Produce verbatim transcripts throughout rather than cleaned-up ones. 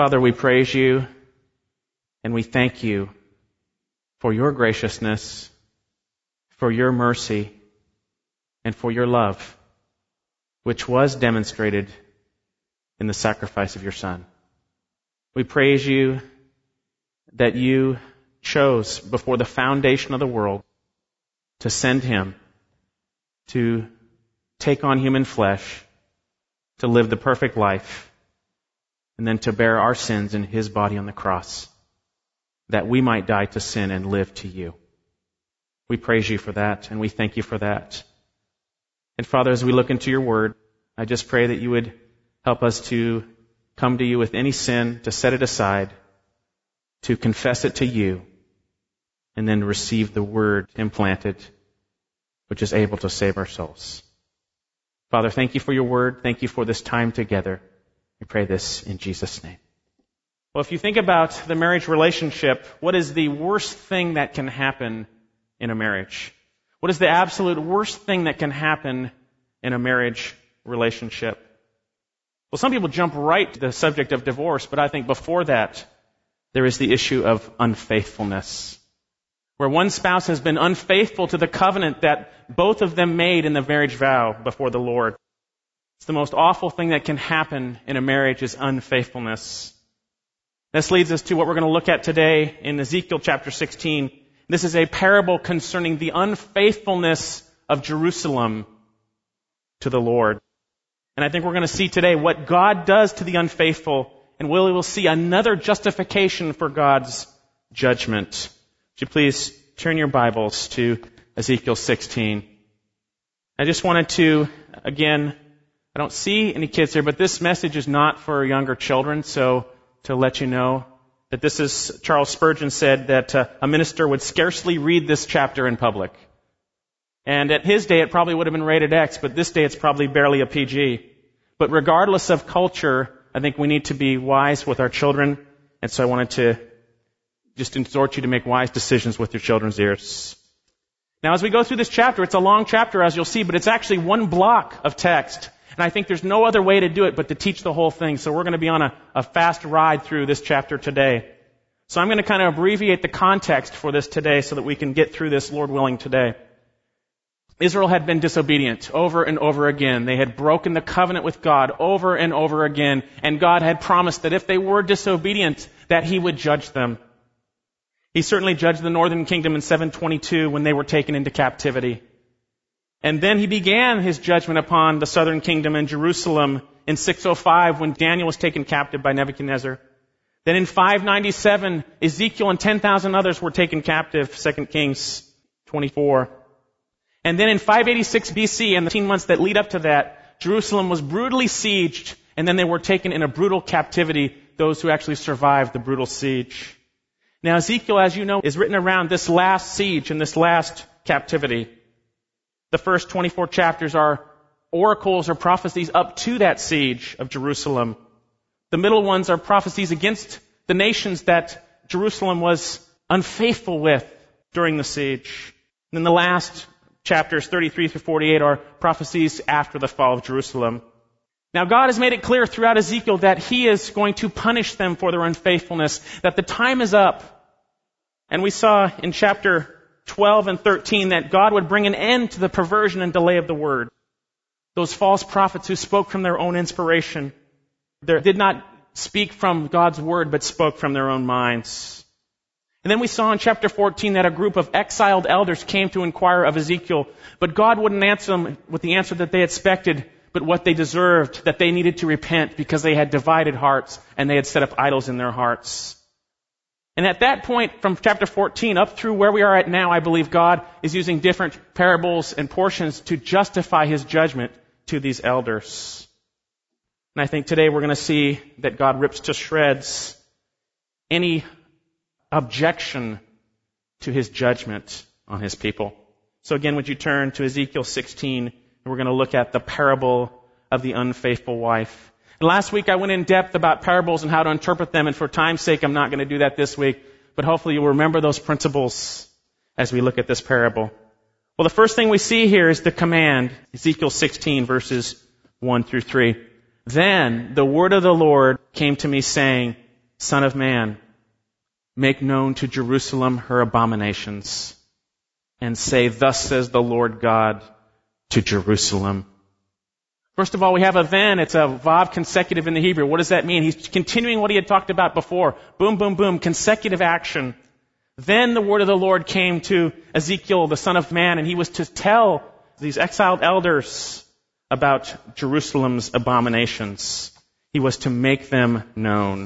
Father, we praise you and we thank you for your graciousness, for your mercy, and for your love, which was demonstrated in the sacrifice of your Son. We praise you that you chose before the foundation of the world to send him to take on human flesh, to live the perfect life, and then to bear our sins in his body on the cross, that we might die to sin and live to you. We praise you for that, and we thank you for that. And Father, as we look into your word, I just pray that you would help us to come to you with any sin, to set it aside, to confess it to you, and then receive the word implanted, which is able to save our souls. Father, thank you for your word. Thank you for this time together. We pray this in Jesus' name. Well, if you think about the marriage relationship, what is the worst thing that can happen in a marriage? What is the absolute worst thing that can happen in a marriage relationship? Well, some people jump right to the subject of divorce, but I think before that, there is the issue of unfaithfulness, where one spouse has been unfaithful to the covenant that both of them made in the marriage vow before the Lord. It's the most awful thing that can happen in a marriage is unfaithfulness. This leads us to what we're going to look at today in Ezekiel chapter sixteen. This is a parable concerning the unfaithfulness of Jerusalem to the Lord. And I think we're going to see today what God does to the unfaithful, and we will see another justification for God's judgment. Would you please turn your Bibles to Ezekiel sixteen. I just wanted to, again, I don't see any kids here, but this message is not for younger children, so to let you know that this is, Charles Spurgeon said that uh, a minister would scarcely read this chapter in public. And at his day, it probably would have been rated X, but this day it's probably barely a P G. But regardless of culture, I think we need to be wise with our children, and so I wanted to just exhort you to make wise decisions with your children's ears. Now, as we go through this chapter, it's a long chapter, as you'll see, but it's actually one block of text. And I think there's no other way to do it but to teach the whole thing. So we're going to be on a, a fast ride through this chapter today. So I'm going to kind of abbreviate the context for this today so that we can get through this, Lord willing, today. Israel had been disobedient over and over again. They had broken the covenant with God over and over again. And God had promised that if they were disobedient, that He would judge them. He certainly judged the northern kingdom in seven twenty-two when they were taken into captivity. And then He began His judgment upon the southern kingdom in Jerusalem in six oh five when Daniel was taken captive by Nebuchadnezzar. Then in five ninety-seven, Ezekiel and ten thousand others were taken captive, Second Kings twenty-four. And then in five eighty-six B C, and the eighteen months that lead up to that, Jerusalem was brutally sieged, and then they were taken in a brutal captivity, those who actually survived the brutal siege. Now Ezekiel, as you know, is written around this last siege and this last captivity. The first twenty-four chapters are oracles or prophecies up to that siege of Jerusalem. The middle ones are prophecies against the nations that Jerusalem was unfaithful with during the siege. And then the last chapters, thirty-three through forty-eight, are prophecies after the fall of Jerusalem. Now God has made it clear throughout Ezekiel that He is going to punish them for their unfaithfulness, that the time is up. And we saw in chapter twelve and thirteen that God would bring an end to the perversion and delay of the word. Those false prophets who spoke from their own inspiration, they did not speak from God's word, but spoke from their own minds. And then we saw in chapter fourteen that a group of exiled elders came to inquire of Ezekiel, but God wouldn't answer them with the answer that they expected, but what they deserved, that they needed to repent because they had divided hearts and they had set up idols in their hearts. And at that point, from chapter fourteen up through where we are at now, I believe God is using different parables and portions to justify His judgment to these elders. And I think today we're going to see that God rips to shreds any objection to His judgment on His people. So again, would you turn to Ezekiel sixteen, and we're going to look at the parable of the unfaithful wife. And last week I went in depth about parables and how to interpret them, and for time's sake I'm not going to do that this week, but hopefully you'll remember those principles as we look at this parable. Well, the first thing we see here is the command, Ezekiel sixteen verses one through three. Then the word of the Lord came to me saying, Son of man, make known to Jerusalem her abominations, and say, thus says the Lord God to Jerusalem. First of all, we have a then. It's a vav consecutive in the Hebrew. What does that mean? He's continuing what he had talked about before. Boom, boom, boom, consecutive action. Then the word of the Lord came to Ezekiel, the son of man, and he was to tell these exiled elders about Jerusalem's abominations. He was to make them known.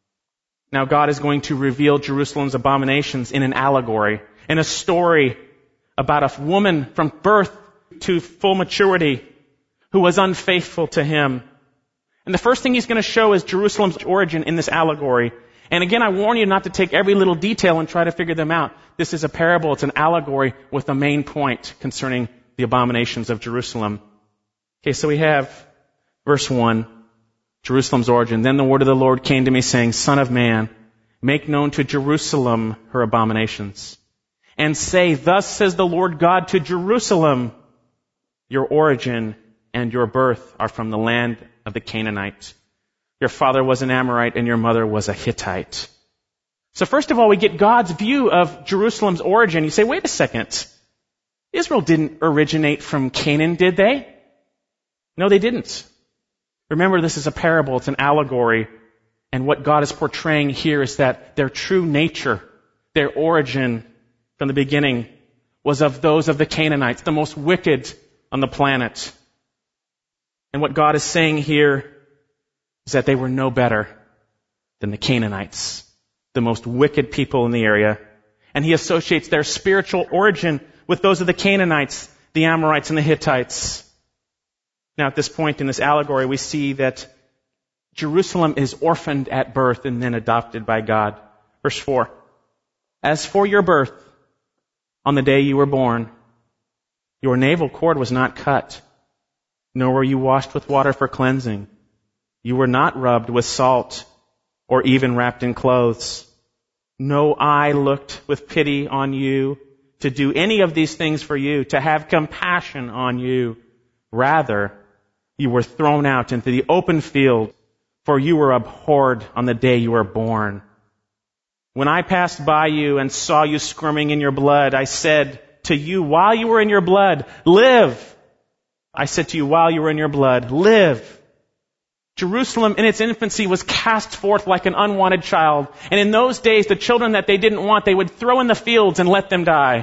Now God is going to reveal Jerusalem's abominations in an allegory, in a story about a woman from birth to full maturity who was unfaithful to him. And the first thing he's going to show is Jerusalem's origin in this allegory. And again, I warn you not to take every little detail and try to figure them out. This is a parable. It's an allegory with a main point concerning the abominations of Jerusalem. Okay, so we have verse one, Jerusalem's origin. Then the word of the Lord came to me saying, Son of man, make known to Jerusalem her abominations. And say, thus says the Lord God to Jerusalem, your origin and your birth are from the land of the Canaanites. Your father was an Amorite and your mother was a Hittite. So first of all, we get God's view of Jerusalem's origin. You say, wait a second. Israel didn't originate from Canaan, did they? No, they didn't. Remember, this is a parable. It's an allegory. And what God is portraying here is that their true nature, their origin from the beginning, was of those of the Canaanites, the most wicked on the planet. And what God is saying here is that they were no better than the Canaanites, the most wicked people in the area. And he associates their spiritual origin with those of the Canaanites, the Amorites, and the Hittites. Now, at this point in this allegory, we see that Jerusalem is orphaned at birth and then adopted by God. Verse four. As for your birth, on the day you were born, your navel cord was not cut, nor were you washed with water for cleansing. You were not rubbed with salt, or even wrapped in clothes. No eye looked with pity on you to do any of these things for you, to have compassion on you. Rather, you were thrown out into the open field, for you were abhorred on the day you were born. When I passed by you and saw you squirming in your blood, I said to you while you were in your blood, live. I said to you while you were in your blood, live. Jerusalem in its infancy was cast forth like an unwanted child. And in those days, the children that they didn't want, they would throw in the fields and let them die.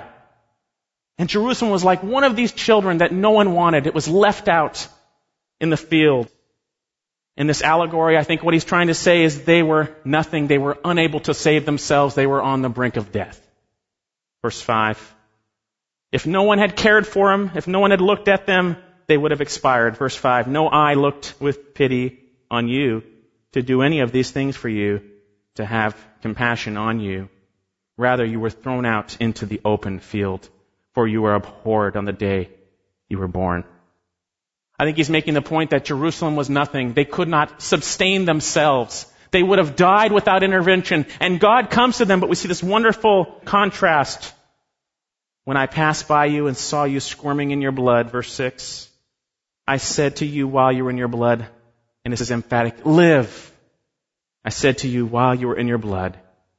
And Jerusalem was like one of these children that no one wanted. It was left out in the field. In this allegory, I think what he's trying to say is they were nothing. They were unable to save themselves. They were on the brink of death. Verse five. If no one had cared for them, if no one had looked at them, they would have expired. Verse five. No eye looked with pity on you to do any of these things for you, to have compassion on you. Rather, you were thrown out into the open field, for you were abhorred on the day you were born. I think he's making the point that Jerusalem was nothing. They could not sustain themselves. They would have died without intervention. And God comes to them, but we see this wonderful contrast. When I passed by you and saw you squirming in your blood, verse six, I said to you while you were in your blood, and this is emphatic, live. I said to you while you were in your blood,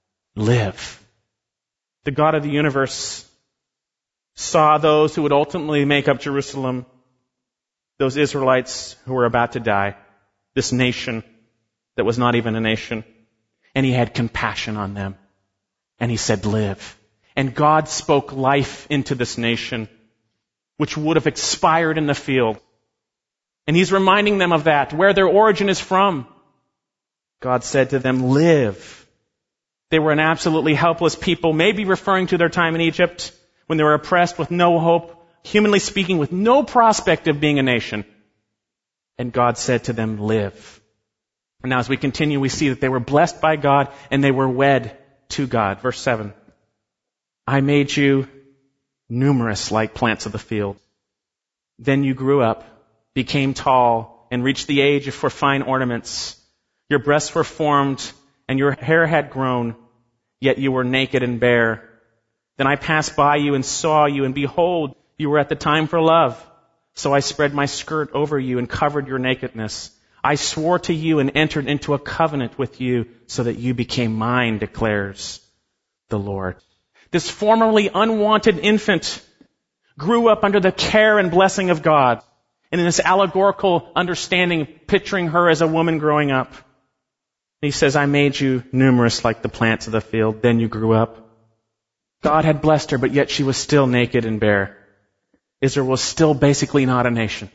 live. The God of the universe saw those who would ultimately make up Jerusalem, those Israelites who were about to die, this nation that was not even a nation, and he had compassion on them. And he said, live. And God spoke life into this nation, which would have expired in the field. And he's reminding them of that, where their origin is from. God said to them, live. They were an absolutely helpless people, maybe referring to their time in Egypt, when they were oppressed with no hope, humanly speaking, with no prospect of being a nation. And God said to them, live. And now as we continue, we see that they were blessed by God and they were wed to God. Verse seven. I made you numerous like plants of the field. Then you grew up, became tall, and reached the age for fine ornaments. Your breasts were formed, and your hair had grown, yet you were naked and bare. Then I passed by you and saw you, and behold, you were at the time for love. So I spread my skirt over you and covered your nakedness. I swore to you and entered into a covenant with you so that you became mine, declares the Lord. This formerly unwanted infant grew up under the care and blessing of God. And in this allegorical understanding, picturing her as a woman growing up. He says, I made you numerous like the plants of the field. Then you grew up. God had blessed her, but yet she was still naked and bare. Israel was still basically not a nation.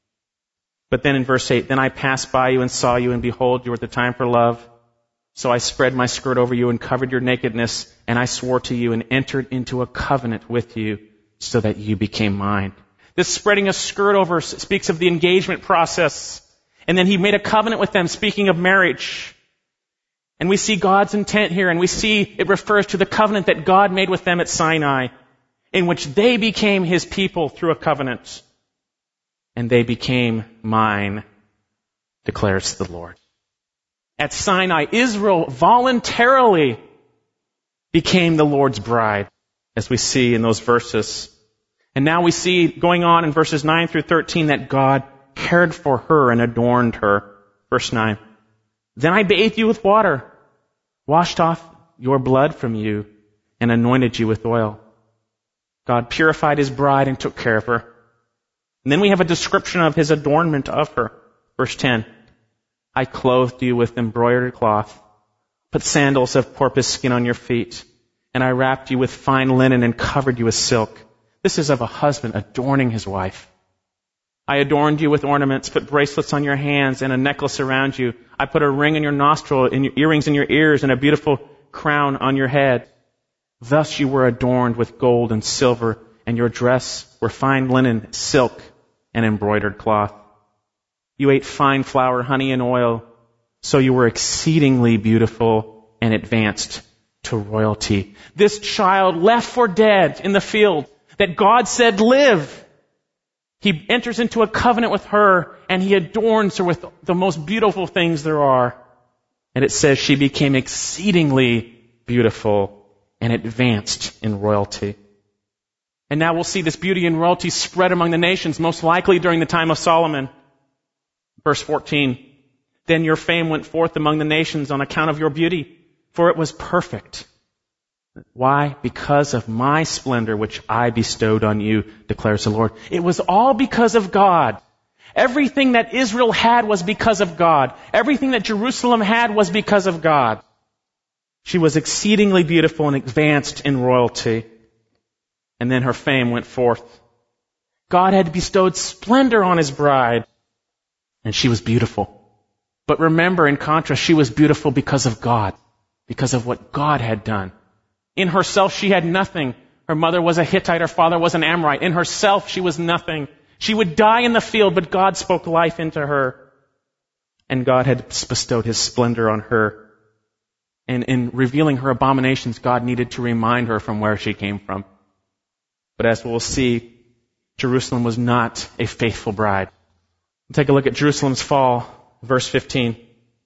But then in verse eight, then I passed by you and saw you, and behold, you were at the time for love. So I spread my skirt over you and covered your nakedness, and I swore to you and entered into a covenant with you so that you became mine. This spreading a skirt over speaks of the engagement process. And then he made a covenant with them, speaking of marriage. And we see God's intent here, and we see it refers to the covenant that God made with them at Sinai, in which they became his people through a covenant. And they became mine, declares the Lord. At Sinai, Israel voluntarily became the Lord's bride, as we see in those verses. And now we see going on in verses nine through thirteen that God cared for her and adorned her. Verse nine. Then I bathed you with water, washed off your blood from you, and anointed you with oil. God purified his bride and took care of her. And then we have a description of his adornment of her. Verse ten. I clothed you with embroidered cloth, put sandals of porpoise skin on your feet, and I wrapped you with fine linen and covered you with silk. This is of a husband adorning his wife. I adorned you with ornaments, put bracelets on your hands and a necklace around you. I put a ring in your nostril, and earrings in your ears, and a beautiful crown on your head. Thus you were adorned with gold and silver, and your dress were fine linen, silk, and embroidered cloth. You ate fine flour, honey, and oil, so you were exceedingly beautiful and advanced to royalty. This child left for dead in the field that God said live. He enters into a covenant with her, and he adorns her with the most beautiful things there are. And it says she became exceedingly beautiful and advanced in royalty. And now we'll see this beauty and royalty spread among the nations, most likely during the time of Solomon. Verse fourteen, then your fame went forth among the nations on account of your beauty, for it was perfect. Why? Because of my splendor which I bestowed on you, declares the Lord. It was all because of God. Everything that Israel had was because of God. Everything that Jerusalem had was because of God. She was exceedingly beautiful and advanced in royalty. And then her fame went forth. God had bestowed splendor on his bride, and she was beautiful. But remember, in contrast, she was beautiful because of God, because of what God had done. In herself, she had nothing. Her mother was a Hittite, her father was an Amorite. In herself, she was nothing. She would die in the field, but God spoke life into her. And God had bestowed his splendor on her. And in revealing her abominations, God needed to remind her from where she came from. But as we'll see, Jerusalem was not a faithful bride. We'll take a look at Jerusalem's fall, verse fifteen,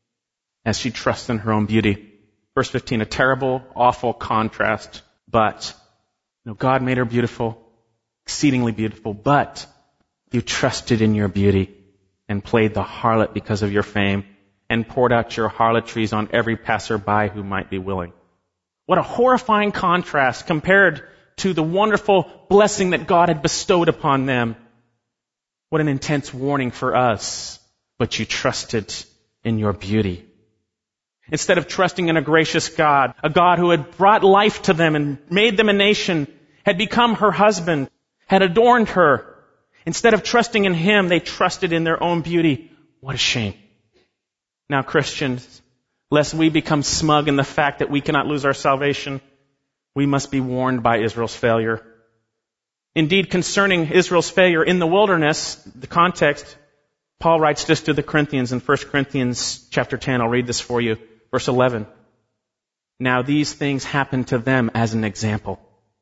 as she trusts in her own beauty. Verse fifteen, a terrible, awful contrast. But, you know, God made her beautiful, exceedingly beautiful, but you trusted in your beauty and played the harlot because of your fame and poured out your harlotries on every passerby who might be willing. What a horrifying contrast compared to the wonderful blessing that God had bestowed upon them. What an intense warning for us. But you trusted in your beauty. Instead of trusting in a gracious God, a God who had brought life to them and made them a nation, had become her husband, had adorned her. Instead of trusting in him, they trusted in their own beauty. What a shame. Now, Christians, lest we become smug in the fact that we cannot lose our salvation, we must be warned by Israel's failure. Indeed, concerning Israel's failure in the wilderness, the context, Paul writes this to the Corinthians in First Corinthians chapter ten. I'll read this for you. Verse eleven. Now these things happened to them as an example,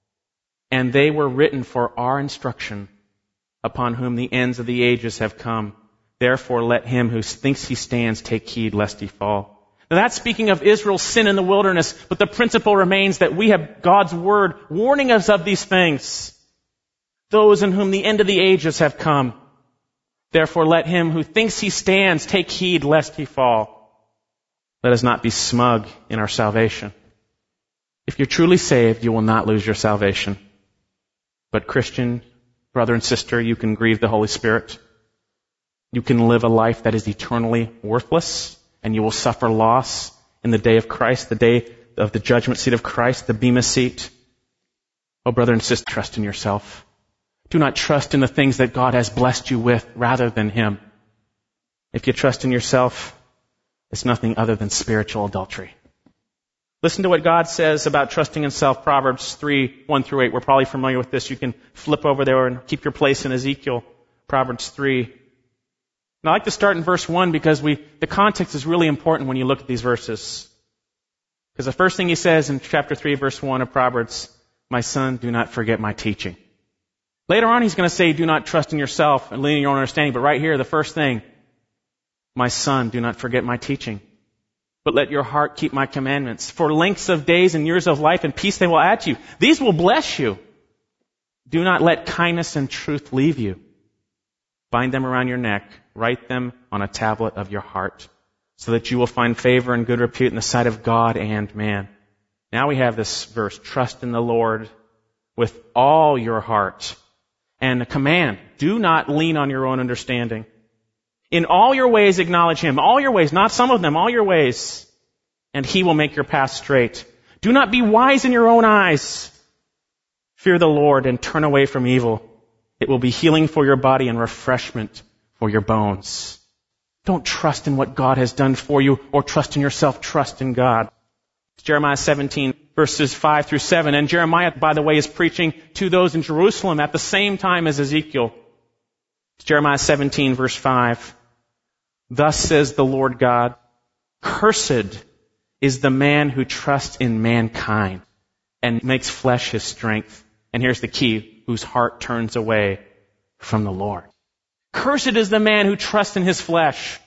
and they were written for our instruction, upon whom the ends of the ages have come. Therefore let him who thinks he stands take heed lest he fall. Now that's speaking of Israel's sin in the wilderness, but the principle remains that we have God's word warning us of these things. Those in whom the end of the ages have come. Therefore let him who thinks he stands take heed lest he fall. Let us not be smug in our salvation. If you're truly saved, you will not lose your salvation. But Christian, brother and sister, you can grieve the Holy Spirit. You can live a life that is eternally worthless, and you will suffer loss in the day of Christ, the day of the judgment seat of Christ, the bema seat. Oh, brother and sister, trust in yourself. Do not trust in the things that God has blessed you with rather than Him. If you trust in yourself, it's nothing other than spiritual adultery. Listen to what God says about trusting in self. Proverbs three, one through eight. We're probably familiar with this. You can flip over there and keep your place in Ezekiel. Proverbs three. And I like to start in verse one because we, the context is really important when you look at these verses. Because the first thing he says in chapter three, verse one of Proverbs, my son, do not forget my teaching. Later on, he's going to say, do not trust in yourself and lean on your own understanding. But right here, the first thing, my son, do not forget my teaching, but let your heart keep my commandments. For lengths of days and years of life and peace they will add to you. These will bless you. Do not let kindness and truth leave you. Bind them around your neck. Write them on a tablet of your heart, so that you will find favor and good repute in the sight of God and man. Now we have this verse, trust in the Lord with all your heart. And a command, do not lean on your own understanding. In all your ways acknowledge Him. All your ways, not some of them, all your ways. And He will make your path straight. Do not be wise in your own eyes. Fear the Lord and turn away from evil. It will be healing for your body and refreshment for your bones. Don't trust in what God has done for you or trust in yourself. Trust in God. Jeremiah seventeen, verses five through seven. And Jeremiah, by the way, is preaching to those in Jerusalem at the same time as Ezekiel. Jeremiah seventeen, verse five. Thus says the Lord God, cursed is the man who trusts in mankind and makes flesh his strength. And here's the key, whose heart turns away from the Lord. Cursed is the man who trusts in his flesh,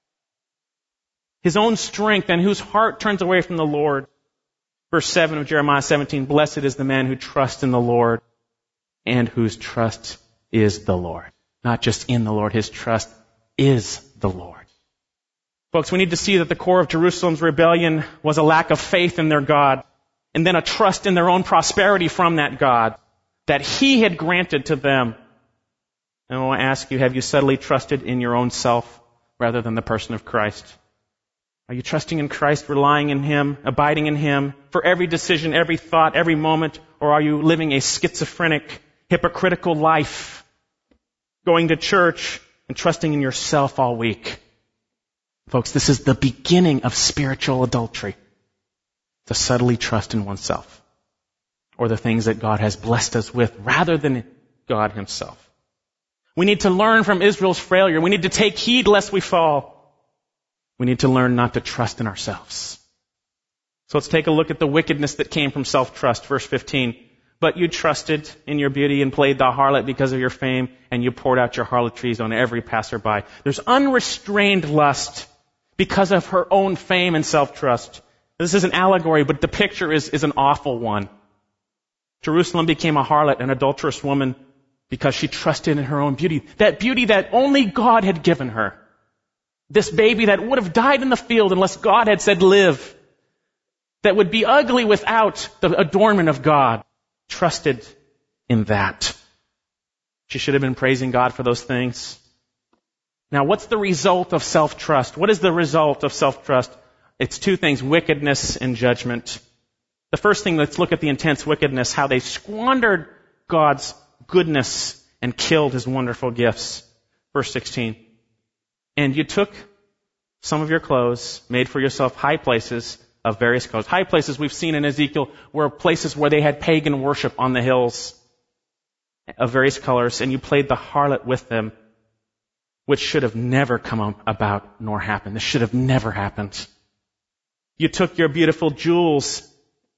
his own strength, and whose heart turns away from the Lord. Verse seven of Jeremiah seventeen, blessed is the man who trusts in the Lord and whose trust is the Lord. Not just in the Lord, his trust is the Lord. Folks, we need to see that the core of Jerusalem's rebellion was a lack of faith in their God, and then a trust in their own prosperity from that God that He had granted to them. And I want to ask you, have you subtly trusted in your own self rather than the person of Christ? Are you trusting in Christ, relying in Him, abiding in Him for every decision, every thought, every moment? Or are you living a schizophrenic, hypocritical life, going to church and trusting in yourself all week? Folks, this is the beginning of spiritual adultery. To subtly trust in oneself or the things that God has blessed us with rather than God Himself. We need to learn from Israel's failure. We need to take heed lest we fall. We need to learn not to trust in ourselves. So let's take a look at the wickedness that came from self-trust. Verse fifteen. But you trusted in your beauty and played the harlot because of your fame, and you poured out your harlotries on every passerby. There's unrestrained lust because of her own fame and self-trust. This is an allegory, but the picture is, is an awful one. Jerusalem became a harlot, an adulterous woman, because she trusted in her own beauty. That beauty that only God had given her. This baby that would have died in the field unless God had said live. That would be ugly without the adornment of God. Trusted in that. She should have been praising God for those things. Now, what's the result of self-trust? What is the result of self-trust? It's two things, wickedness and judgment. The first thing, let's look at the intense wickedness, how they squandered God's goodness and killed His wonderful gifts. Verse sixteen. And you took some of your clothes, made for yourself high places of various colors. High places we've seen in Ezekiel were places where they had pagan worship on the hills of various colors, and you played the harlot with them, which should have never come about nor happened. This should have never happened. You took your beautiful jewels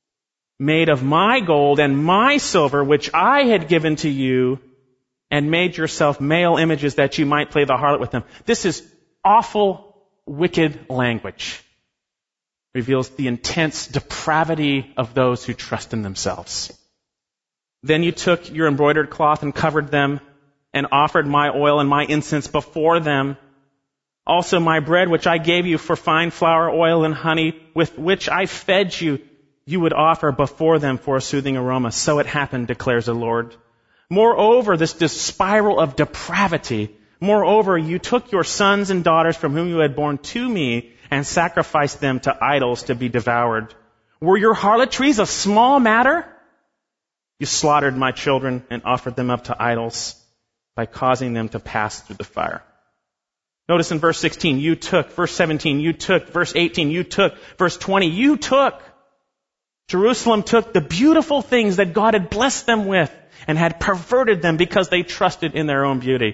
made of my gold and my silver, which I had given to you, and made yourself male images that you might play the harlot with them. This is awful, wicked language. Reveals the intense depravity of those who trust in themselves. Then you took your embroidered cloth and covered them, and offered my oil and my incense before them. Also my bread, which I gave you for fine flour, oil, and honey, with which I fed you, you would offer before them for a soothing aroma. So it happened, declares the Lord. Moreover, this, this spiral of depravity, moreover, you took your sons and daughters from whom you had borne to me and sacrificed them to idols to be devoured. Were your harlotries a small matter? You slaughtered my children and offered them up to idols by causing them to pass through the fire. Notice in verse sixteen, you took. Verse seventeen, you took. Verse eighteen, you took. Verse twenty, you took. Jerusalem took the beautiful things that God had blessed them with and had perverted them because they trusted in their own beauty.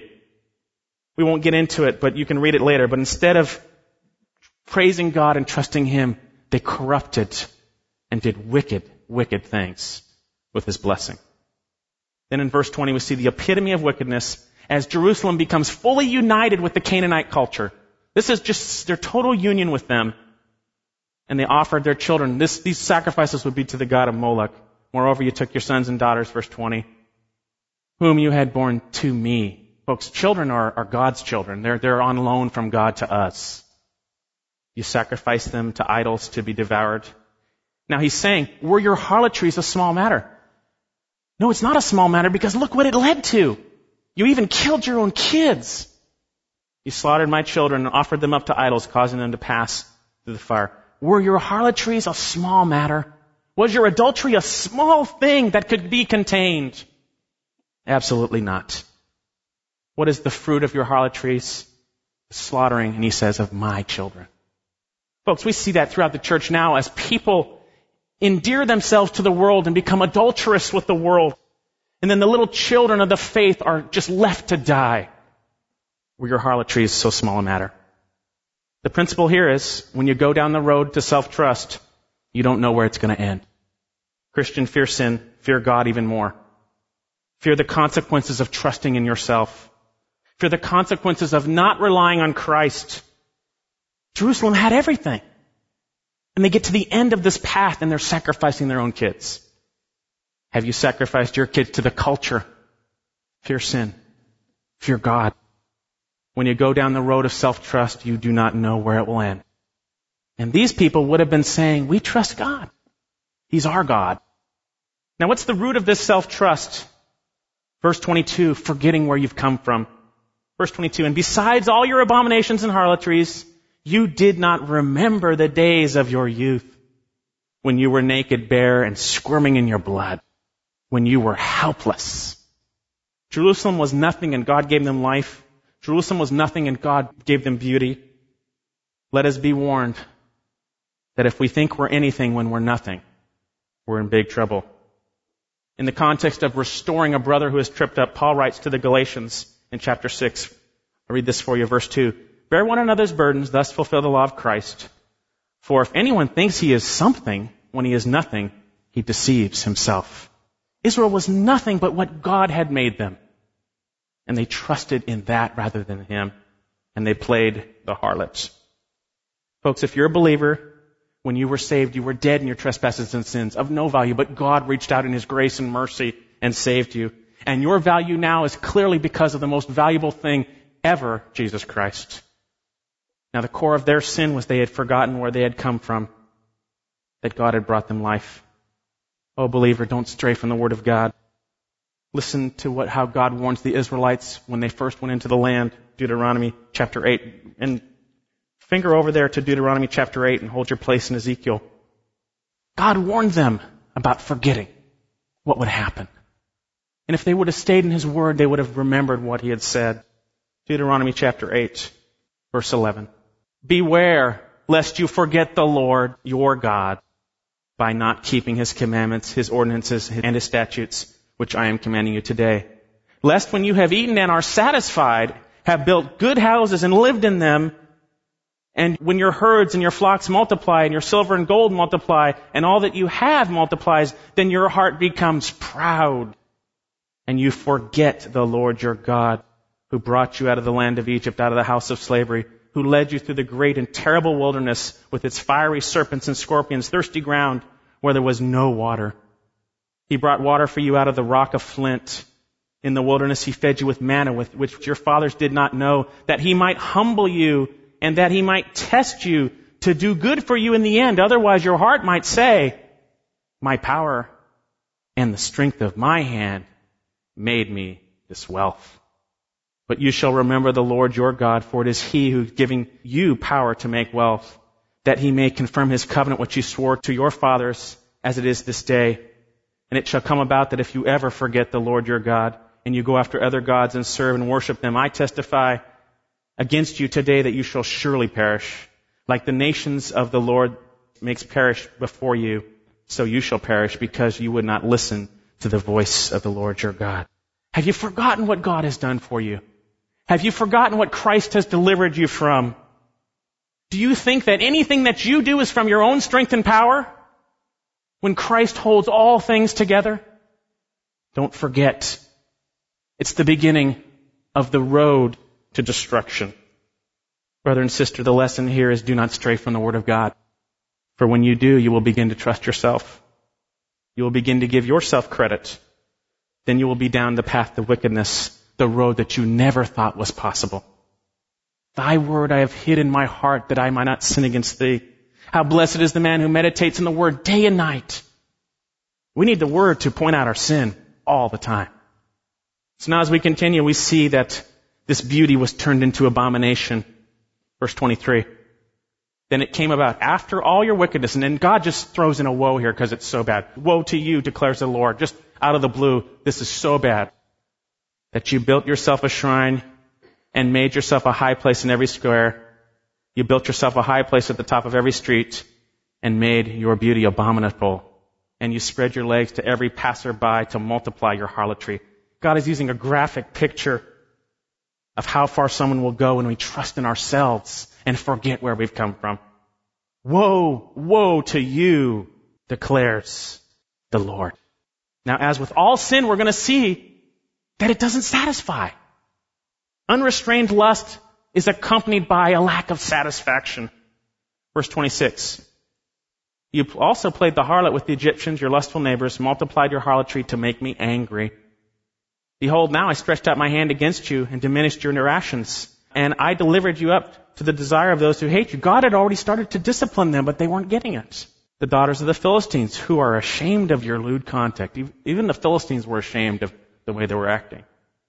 We won't get into it, but you can read it later. But instead of praising God and trusting Him, they corrupted and did wicked, wicked things with His blessing. Then in verse twenty, we see the epitome of wickedness as Jerusalem becomes fully united with the Canaanite culture. This is just their total union with them. And they offered their children. This, these sacrifices would be to the god of Moloch. Moreover, you took your sons and daughters, verse twenty, whom you had borne to me. Folks, children are, are God's children. They're, they're on loan from God to us. You sacrificed them to idols to be devoured. Now he's saying, were your harlotries a small matter? No, it's not a small matter because look what it led to. You even killed your own kids. You slaughtered my children and offered them up to idols, causing them to pass through the fire. Were your harlotries a small matter? Was your adultery a small thing that could be contained? Absolutely not. What is the fruit of your harlotries? Slaughtering, and he says, of my children. Folks, we see that throughout the church now as people endear themselves to the world and become adulterous with the world. And then the little children of the faith are just left to die. Were your harlotries so small a matter? The principle here is, when you go down the road to self-trust, you don't know where it's going to end. Christian, fear sin, fear God even more. Fear the consequences of trusting in yourself. Fear the consequences of not relying on Christ. Jerusalem had everything. And they get to the end of this path and they're sacrificing their own kids. Have you sacrificed your kids to the culture? Fear sin. Fear God. When you go down the road of self-trust, you do not know where it will end. And these people would have been saying, we trust God. He's our God. Now what's the root of this self-trust? Verse twenty-two, forgetting where you've come from. Verse twenty-two, and besides all your abominations and harlotries, you did not remember the days of your youth, when you were naked, bare, and squirming in your blood, when you were helpless. Jerusalem was nothing and God gave them life. Jerusalem was nothing and God gave them beauty. Let us be warned that if we think we're anything when we're nothing, we're in big trouble. In the context of restoring a brother who is tripped up, Paul writes to the Galatians in chapter six. I'll read this for you, verse two. Bear one another's burdens, thus fulfill the law of Christ. For if anyone thinks he is something when he is nothing, he deceives himself. Israel was nothing but what God had made them. And they trusted in that rather than Him. And they played the harlot. Folks, if you're a believer, when you were saved, you were dead in your trespasses and sins, of no value, but God reached out in His grace and mercy and saved you. And your value now is clearly because of the most valuable thing ever, Jesus Christ. Now the core of their sin was they had forgotten where they had come from, that God had brought them life. Oh, believer, don't stray from the Word of God. Listen to what how God warns the Israelites when they first went into the land, Deuteronomy chapter eight. And finger over there to Deuteronomy chapter eight and hold your place in Ezekiel. God warned them about forgetting what would happen. And if they would have stayed in His Word, they would have remembered what He had said. Deuteronomy chapter eight, verse eleven. Beware lest you forget the Lord your God by not keeping His commandments, His ordinances, and His statutes, which I am commanding you today. Lest when you have eaten and are satisfied, have built good houses and lived in them, and when your herds and your flocks multiply, and your silver and gold multiply, and all that you have multiplies, then your heart becomes proud, and you forget the Lord your God, who brought you out of the land of Egypt, out of the house of slavery, who led you through the great and terrible wilderness with its fiery serpents and scorpions, thirsty ground where there was no water. He brought water for you out of the rock of flint In the wilderness he fed you with manna, with which your fathers did not know, that he might humble you and that he might test you to do good for you in the end. Otherwise your heart might say, my power and the strength of my hand made me this wealth. But you shall remember the Lord your God, for it is he who is giving you power to make wealth, that he may confirm his covenant which he swore to your fathers, as it is this day. And it shall come about that if you ever forget the Lord your God, and you go after other gods and serve and worship them, I testify against you today that you shall surely perish. Like the nations of the Lord makes perish before you, so you shall perish, because you would not listen to the voice of the Lord your God. Have you forgotten what God has done for you? Have you forgotten what Christ has delivered you from? Do you think that anything that you do is from your own strength and power, when Christ holds all things together? Don't forget, it's the beginning of the road to destruction. Brother and sister, the lesson here is do not stray from the Word of God. For when you do, you will begin to trust yourself. You will begin to give yourself credit. Then you will be down the path of wickedness, the road that you never thought was possible. Thy word I have hid in my heart that I might not sin against thee. How blessed is the man who meditates in the Word day and night. We need the Word to point out our sin all the time. So now as we continue, we see that this beauty was turned into abomination. Verse twenty-three. Then it came about after all your wickedness, and then God just throws in a woe here because it's so bad. Woe to you, declares the Lord, just out of the blue. This is so bad. That you built yourself a shrine and made yourself a high place in every square. You built yourself a high place at the top of every street and made your beauty abominable. And you spread your legs to every passerby to multiply your harlotry. God is using a graphic picture of how far someone will go when we trust in ourselves and forget where we've come from. Woe, woe to you, declares the Lord. Now, as with all sin, we're going to see that it doesn't satisfy. Unrestrained lust is accompanied by a lack of satisfaction. Verse twenty-six. You also played the harlot with the Egyptians, your lustful neighbors, multiplied your harlotry to make me angry. Behold, now I stretched out my hand against you and diminished your rations, and I delivered you up to the desire of those who hate you. God had already started to discipline them, but they weren't getting it. The daughters of the Philistines, who are ashamed of your lewd conduct. Even the Philistines were ashamed of the way they were acting.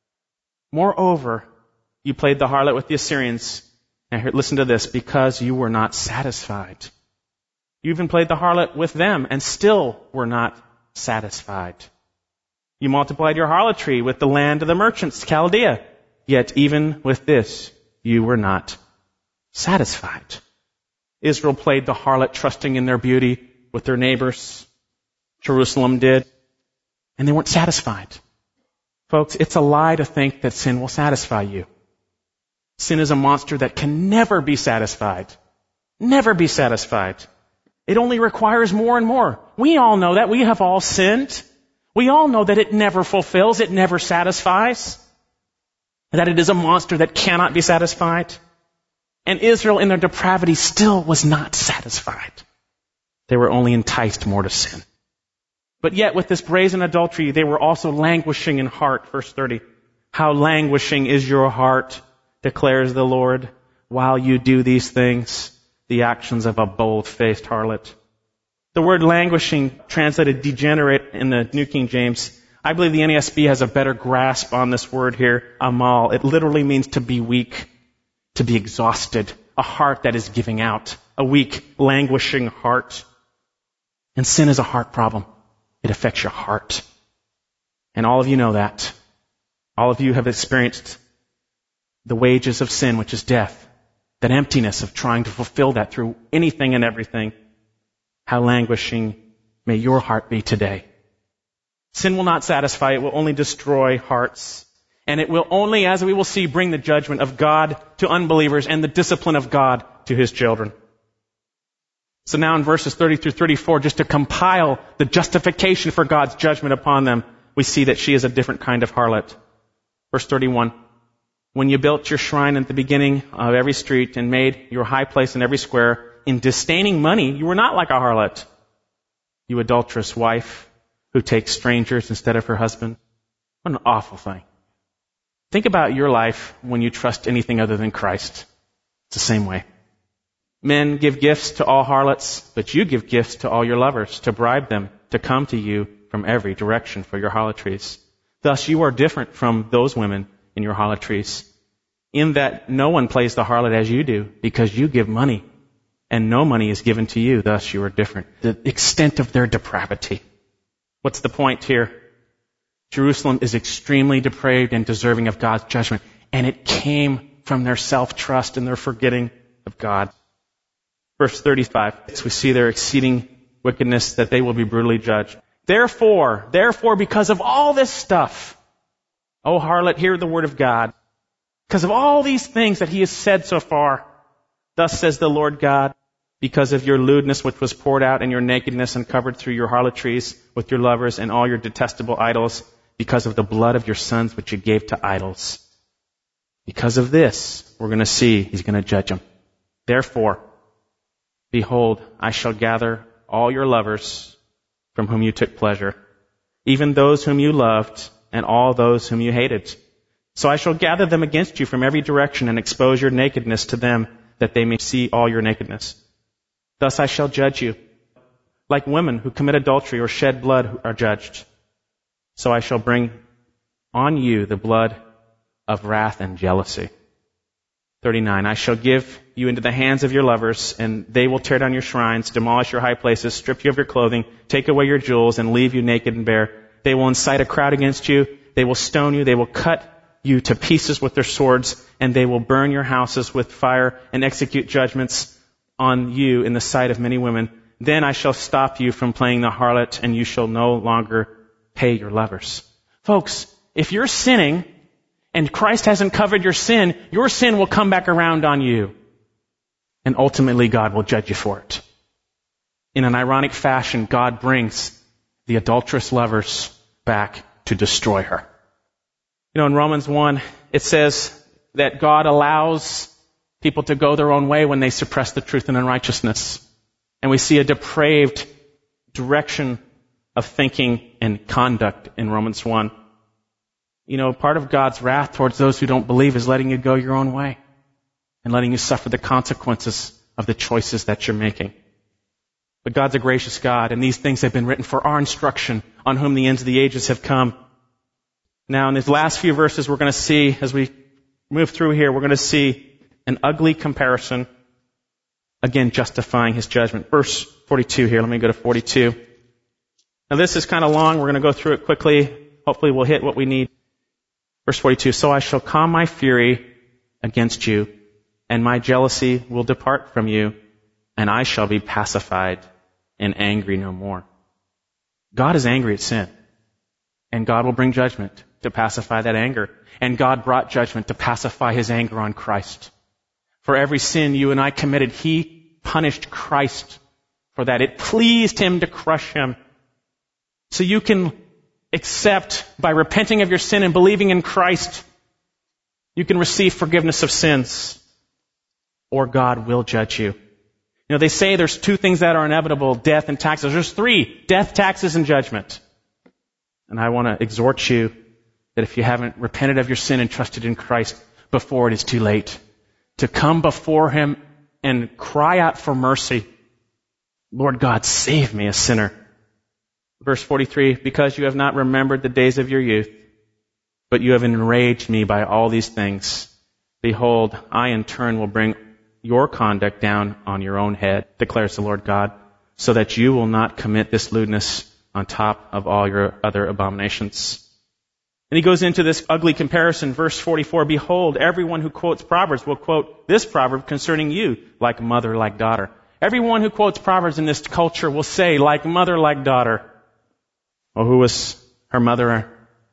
Moreover, you played the harlot with the Assyrians. Now here, listen to this, because you were not satisfied. You even played the harlot with them and still were not satisfied. You multiplied your harlotry with the land of the merchants, Chaldea. Yet even with this, you were not satisfied. Israel played the harlot, trusting in their beauty with their neighbors. Jerusalem did. And they weren't satisfied. Folks, it's a lie to think that sin will satisfy you. Sin is a monster that can never be satisfied. Never be satisfied. It only requires more and more. We all know that. We have all sinned. We all know that it never fulfills, it never satisfies. That it is a monster that cannot be satisfied. And Israel in their depravity still was not satisfied. They were only enticed more to sin. But yet with this brazen adultery, they were also languishing in heart. Verse thirty. How languishing is your heart, declares the Lord, while you do these things, the actions of a bold-faced harlot. The word languishing, translated degenerate in the New King James, I believe the N A S B has a better grasp on this word here, amal. It literally means to be weak, to be exhausted, a heart that is giving out, a weak, languishing heart. And sin is a heart problem. It affects your heart. And all of you know that. All of you have experienced the wages of sin, which is death. That emptiness of trying to fulfill that through anything and everything. How languishing may your heart be today. Sin will not satisfy. It will only destroy hearts. And it will only, as we will see, bring the judgment of God to unbelievers and the discipline of God to His children. So now in verses thirty through thirty-four, just to compile the justification for God's judgment upon them, we see that she is a different kind of harlot. Verse thirty-one. When you built your shrine at the beginning of every street and made your high place in every square, in disdaining money, you were not like a harlot, you adulterous wife who takes strangers instead of her husband. What an awful thing. Think about your life when you trust anything other than Christ. It's the same way. Men give gifts to all harlots, but you give gifts to all your lovers to bribe them to come to you from every direction for your harlotries. Thus you are different from those women in your harlotries, in that no one plays the harlot as you do, because you give money, and no money is given to you. Thus you are different. The extent of their depravity. What's the point here? Jerusalem is extremely depraved and deserving of God's judgment, and it came from their self-trust and their forgetting of God. Verse thirty-five, we see their exceeding wickedness, that they will be brutally judged. Therefore, therefore, because of all this stuff, O harlot, hear the word of God. Because of all these things that he has said so far, thus says the Lord God, because of your lewdness which was poured out and your nakedness uncovered through your harlotries with your lovers and all your detestable idols, because of the blood of your sons which you gave to idols. Because of this, we're going to see he's going to judge them. Therefore, behold, I shall gather all your lovers from whom you took pleasure, even those whom you loved and all those whom you hated. So I shall gather them against you from every direction and expose your nakedness to them, that they may see all your nakedness. Thus I shall judge you. Like women who commit adultery or shed blood are judged. So I shall bring on you the blood of wrath and jealousy. thirty-nine, I shall give you into the hands of your lovers, and they will tear down your shrines, demolish your high places, strip you of your clothing, take away your jewels, and leave you naked and bare. They will incite a crowd against you. They will stone you. They will cut you to pieces with their swords, and they will burn your houses with fire and execute judgments on you in the sight of many women. Then I shall stop you from playing the harlot, and you shall no longer pay your lovers. Folks, if you're sinning and Christ hasn't covered your sin, your sin will come back around on you. And ultimately God will judge you for it. In an ironic fashion, God brings the adulterous lovers back to destroy her. You know, in Romans one, it says that God allows people to go their own way when they suppress the truth and unrighteousness. And we see a depraved direction of thinking and conduct in Romans one. You know, part of God's wrath towards those who don't believe is letting you go your own way and letting you suffer the consequences of the choices that you're making. But God's a gracious God, and these things have been written for our instruction, on whom the ends of the ages have come. Now, in these last few verses, we're going to see, as we move through here, we're going to see an ugly comparison, again, justifying his judgment. Verse forty-two here. Let me go to forty-two. Now, this is kind of long. We're going to go through it quickly. Hopefully, we'll hit what we need. Verse forty-two, so I shall calm my fury against you, and my jealousy will depart from you, and I shall be pacified and angry no more. God is angry at sin, and God will bring judgment to pacify that anger. And God brought judgment to pacify his anger on Christ. For every sin you and I committed, he punished Christ for that. It pleased him to crush him. So you can accept, by repenting of your sin and believing in Christ, you can receive forgiveness of sins, or God will judge you. You know, they say there's two things that are inevitable, death and taxes. There's three, death, taxes, and judgment. And I want to exhort you that if you haven't repented of your sin and trusted in Christ before it is too late, to come before him and cry out for mercy. Lord God, save me, a sinner. Verse forty-three, because you have not remembered the days of your youth, but you have enraged me by all these things. Behold, I in turn will bring your conduct down on your own head, declares the Lord God, so that you will not commit this lewdness on top of all your other abominations. And he goes into this ugly comparison, verse forty-four, behold, everyone who quotes Proverbs will quote this proverb concerning you, like mother, like daughter. Everyone who quotes Proverbs in this culture will say, like mother, like daughter. Well, who was her mother?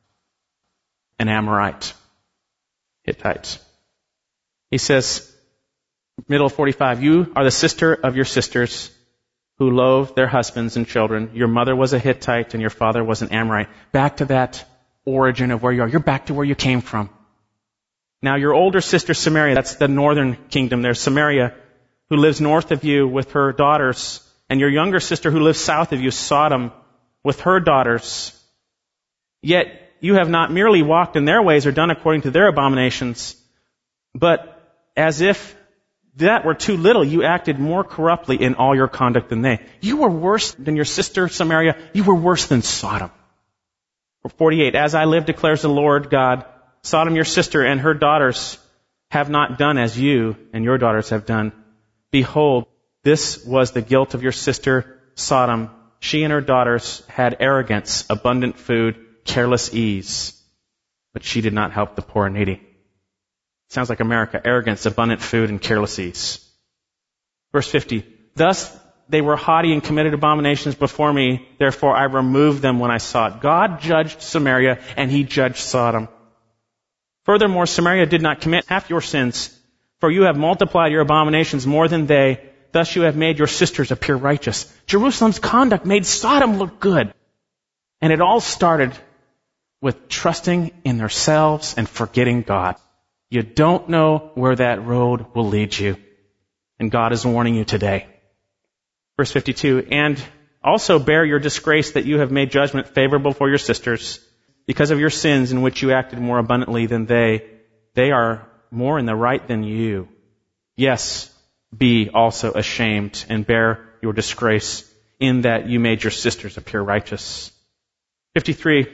An Amorite, Hittite. He says, middle of forty-five, you are the sister of your sisters who loathe their husbands and children. Your mother was a Hittite and your father was an Amorite. Back to that origin of where you are. You're back to where you came from. Now your older sister Samaria, that's the northern kingdom there, Samaria, who lives north of you with her daughters, and your younger sister who lives south of you, Sodom, with her daughters. Yet you have not merely walked in their ways or done according to their abominations, but as if that were too little, you acted more corruptly in all your conduct than they. You were worse than your sister Samaria. You were worse than Sodom. forty-eight, as I live, declares the Lord God, Sodom your sister and her daughters have not done as you and your daughters have done. Behold, this was the guilt of your sister Sodom. She and her daughters had arrogance, abundant food, careless ease, but she did not help the poor and needy. Sounds like America. Arrogance, abundant food, and careless ease. Verse fifty. Thus they were haughty and committed abominations before me. Therefore I removed them when I saw it. God judged Samaria, and he judged Sodom. Furthermore, Samaria did not commit half your sins, for you have multiplied your abominations more than they. Thus you have made your sisters appear righteous. Jerusalem's conduct made Sodom look good. And it all started with trusting in themselves and forgetting God. You don't know where that road will lead you. And God is warning you today. Verse fifty-two, and also bear your disgrace that you have made judgment favorable for your sisters, because of your sins in which you acted more abundantly than they. They are more in the right than you. Yes, be also ashamed and bear your disgrace in that you made your sisters appear righteous. fifty-three,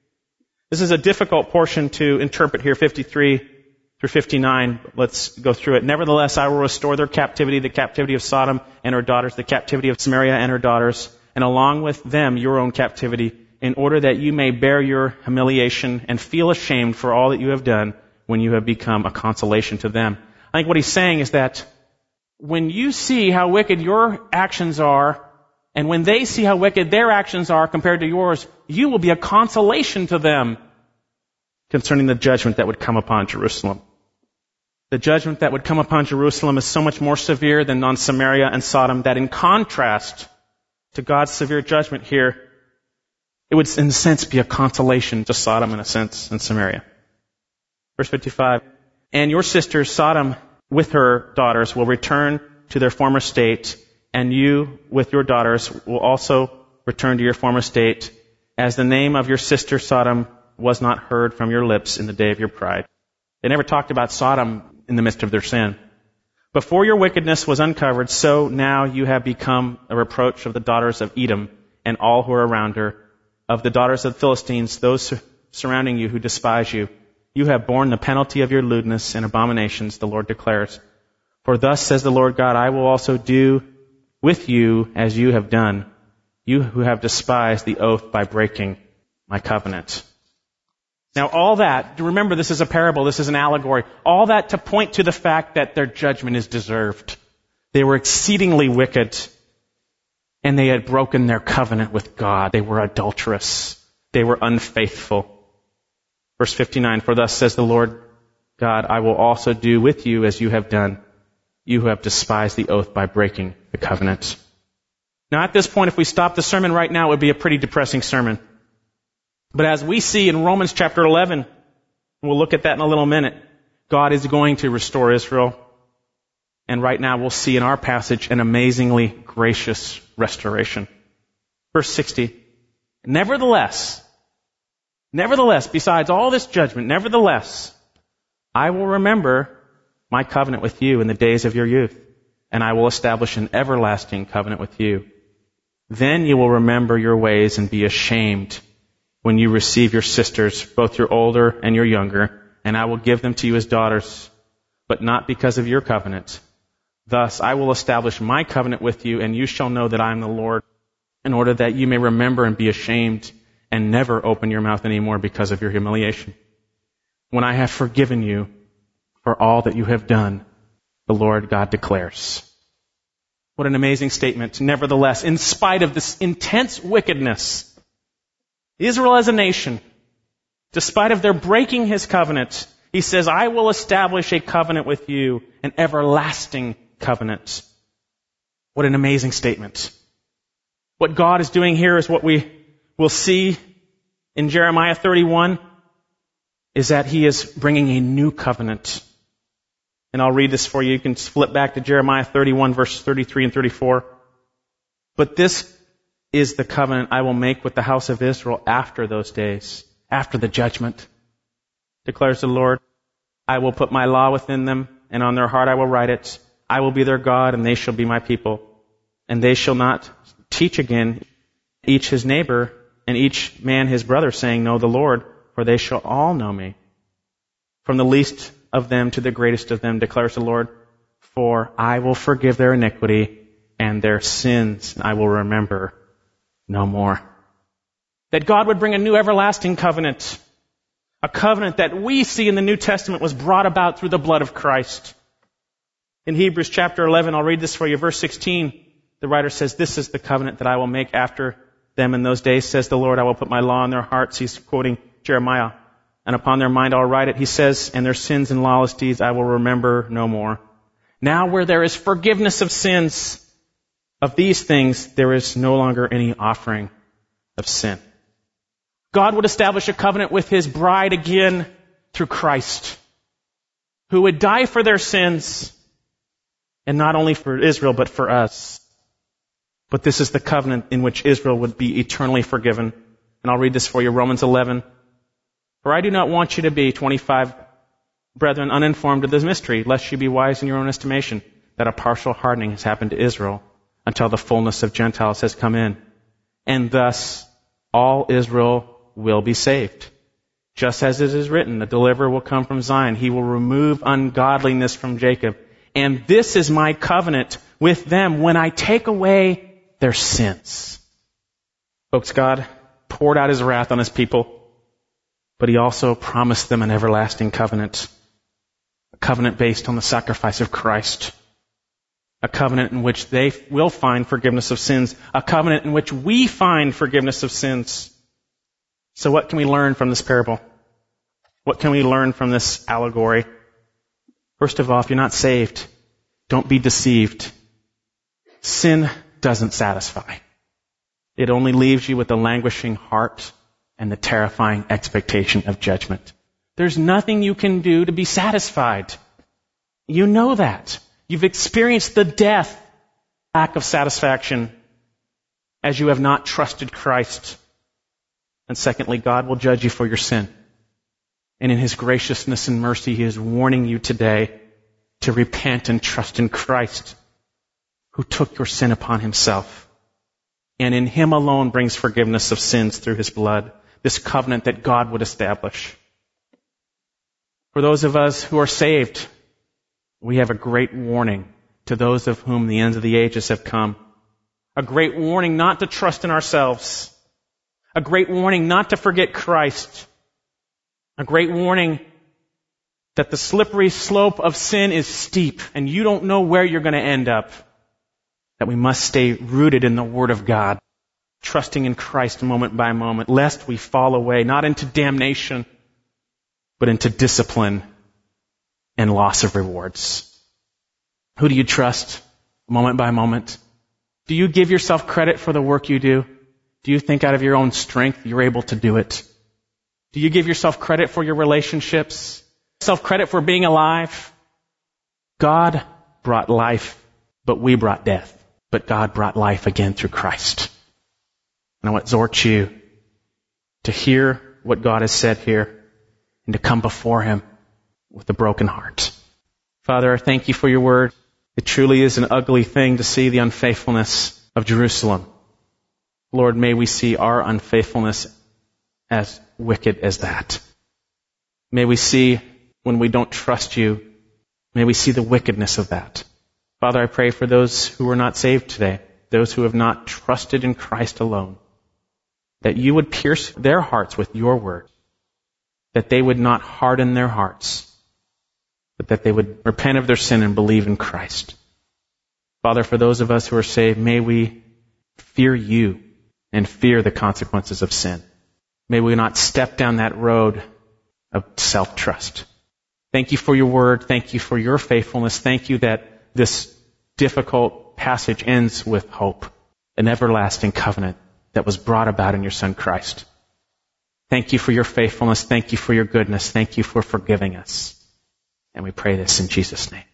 this is a difficult portion to interpret here, fifty-three through fifty-nine. Let's go through it. Nevertheless, I will restore their captivity, the captivity of Sodom and her daughters, the captivity of Samaria and her daughters, and along with them your own captivity, in order that you may bear your humiliation and feel ashamed for all that you have done when you have become a consolation to them. I think what he's saying is that when you see how wicked your actions are, and when they see how wicked their actions are compared to yours, you will be a consolation to them concerning the judgment that would come upon Jerusalem. The judgment that would come upon Jerusalem is so much more severe than on Samaria and Sodom that in contrast to God's severe judgment here, it would in a sense be a consolation to Sodom in a sense and Samaria. Verse fifty-five, and your sister Sodom with her daughters will return to their former state, and you with your daughters will also return to your former state, as the name of your sister Sodom was not heard from your lips in the day of your pride. They never talked about Sodom in the midst of their sin. Before your wickedness was uncovered, so now you have become a reproach of the daughters of Edom and all who are around her, of the daughters of the Philistines, those surrounding you who despise you. You have borne the penalty of your lewdness and abominations, the Lord declares. For thus says the Lord God, I will also do with you as you have done, you who have despised the oath by breaking my covenant. Now all that, remember this is a parable, this is an allegory, all that to point to the fact that their judgment is deserved. They were exceedingly wicked, and they had broken their covenant with God. They were adulterous. They were unfaithful. Verse fifty-nine, for thus says the Lord God, I will also do with you as you have done, you who have despised the oath by breaking the covenant. Now at this point, if we stop the sermon right now, it would be a pretty depressing sermon. But as we see in Romans chapter eleven, and we'll look at that in a little minute, God is going to restore Israel. And right now we'll see in our passage an amazingly gracious restoration. Verse sixty, nevertheless, nevertheless, besides all this judgment, nevertheless, I will remember my covenant with you in the days of your youth, and I will establish an everlasting covenant with you. Then you will remember your ways and be ashamed when you receive your sisters, both your older and your younger, and I will give them to you as daughters, but not because of your covenant. Thus I will establish my covenant with you, and you shall know that I am the Lord, in order that you may remember and be ashamed and never open your mouth anymore because of your humiliation. When I have forgiven you for all that you have done, the Lord God declares. What an amazing statement. Nevertheless, in spite of this intense wickedness, Israel as a nation, despite of their breaking his covenant, he says, I will establish a covenant with you, an everlasting covenant. What an amazing statement. What God is doing here is what we will see in Jeremiah thirty-one, is that he is bringing a new covenant. And I'll read this for you. You can flip back to Jeremiah thirty-one, verses thirty-three and thirty-four. But this is the covenant I will make with the house of Israel after those days, after the judgment. Declares the Lord, I will put my law within them, and on their heart I will write it. I will be their God, and they shall be my people. And they shall not teach again each his neighbor, and each man his brother, saying, Know the Lord, for they shall all know me. From the least of them to the greatest of them, declares the Lord, for I will forgive their iniquity, and their sins I will remember no more. That God would bring a new everlasting covenant, a covenant that we see in the New Testament was brought about through the blood of Christ. In Hebrews chapter eleven, I'll read this for you, verse sixteen, the writer says, This is the covenant that I will make after them in those days, says the Lord. I will put my law in their hearts. He's quoting Jeremiah. And upon their mind I'll write it. He says, And their sins and lawless deeds I will remember no more. Now where there is forgiveness of sins, of these things, there is no longer any offering of sin. God would establish a covenant with His bride again through Christ, who would die for their sins, and not only for Israel, but for us. But this is the covenant in which Israel would be eternally forgiven. And I'll read this for you, Romans eleven. For I do not want you to be, twenty-five, brethren, uninformed of this mystery, lest you be wise in your own estimation, that a partial hardening has happened to Israel, until the fullness of Gentiles has come in. And thus all Israel will be saved. Just as it is written, a deliverer will come from Zion. He will remove ungodliness from Jacob. And this is my covenant with them when I take away their sins. Folks, God poured out His wrath on His people, but He also promised them an everlasting covenant. A covenant based on the sacrifice of Christ. A covenant in which they will find forgiveness of sins. A covenant in which we find forgiveness of sins. So what can we learn from this parable? What can we learn from this allegory? First of all, if you're not saved, don't be deceived. Sin doesn't satisfy. It only leaves you with a languishing heart and the terrifying expectation of judgment. There's nothing you can do to be satisfied. You know that. You've experienced the death, lack of satisfaction, as you have not trusted Christ. And secondly, God will judge you for your sin. And in His graciousness and mercy, He is warning you today to repent and trust in Christ, who took your sin upon Himself. And in Him alone brings forgiveness of sins through His blood, this covenant that God would establish. For those of us who are saved, we have a great warning to those of whom the ends of the ages have come. A great warning not to trust in ourselves. A great warning not to forget Christ. A great warning that the slippery slope of sin is steep and you don't know where you're going to end up. That we must stay rooted in the Word of God, trusting in Christ moment by moment, lest we fall away, not into damnation, but into discipline and loss of rewards. Who do you trust moment by moment? Do you give yourself credit for the work you do? Do you think out of your own strength you're able to do it? Do you give yourself credit for your relationships? Self-credit for being alive? God brought life, but we brought death. But God brought life again through Christ. And I exhort you to hear what God has said here and to come before Him with a broken heart. Father, I thank You for Your word. It truly is an ugly thing to see the unfaithfulness of Jerusalem. Lord, may we see our unfaithfulness as wicked as that. May we see when we don't trust You, may we see the wickedness of that. Father, I pray for those who are not saved today, those who have not trusted in Christ alone, that You would pierce their hearts with Your word, that they would not harden their hearts, but that they would repent of their sin and believe in Christ. Father, for those of us who are saved, may we fear You and fear the consequences of sin. May we not step down that road of self-trust. Thank You for Your word. Thank You for Your faithfulness. Thank You that this difficult passage ends with hope, an everlasting covenant that was brought about in Your Son Christ. Thank You for Your faithfulness. Thank You for Your goodness. Thank You for forgiving us. And we pray this in Jesus' name.